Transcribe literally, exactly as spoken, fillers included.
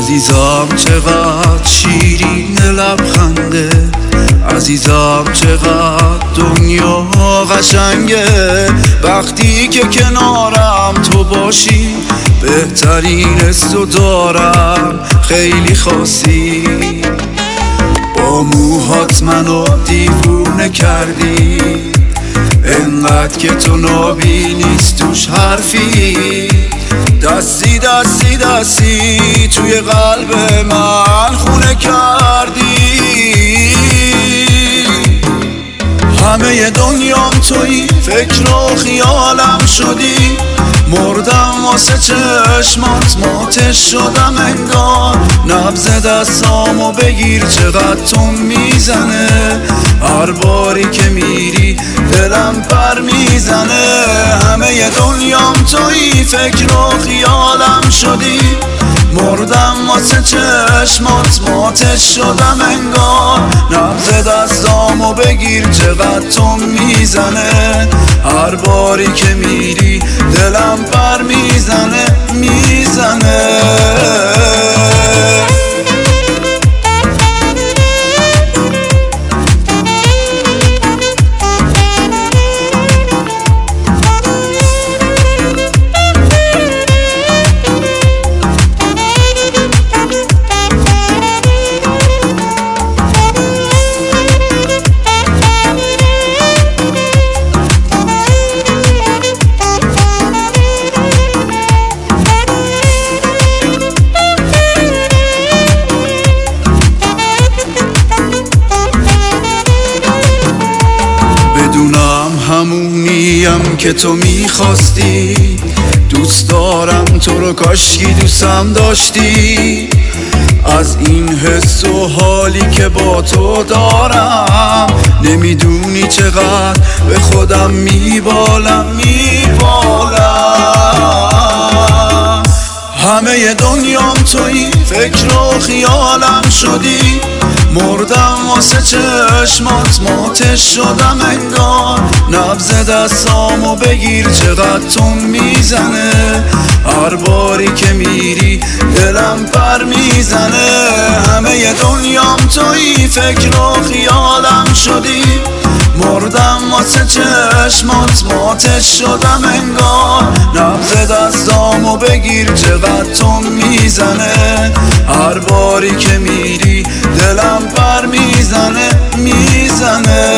عزیزم چقدر شیرین لبخنده، عزیزم چقدر دنیا قشنگه. وقتی که کنارم تو باشی بهترین حسو دارم، خیلی خاصی. با موهات منو دیوونه کردی، انقدر که تو نابینیست توش حرفی. دستی دستی دستی توی قلب من خونه کردی. همه دنیام توی فکر و خیالم شدی، مردم واسه چشمات ماتش شدم انگار. نبض دستامو بگیر چقدر تو میزنه، هر باری که میری دلم پر میزنه. همه دنیام توی فکر و خیالم شدی، مردم واسه چشمات ماتش شدم انگار. نبض دستامو بگیر چقدر تو میزنه، هر باری که میری دلم پر میزنه میزنه. همونیم که تو میخواستی، دوست دارم تو رو، کاشکی دوستم داشتی. از این حس و حالی که با تو دارم نمیدونی چقدر به خودم میبالم میبالم. همه دنیام توی فکر و خیالم شدی، مردم واسه چشمات ماتش شدم انگار. نبض دستامو بگیر چقدر تو میزنه، هر باری که میری دلم پر میزنه. همه دنیام توی فکر و خیالم شدی، مردم واسه چشمات ماتش شدم انگار. نبض دستامو بگیر چقدر تو میزنه، هر باری که میری دلم پر میزنه میزنه.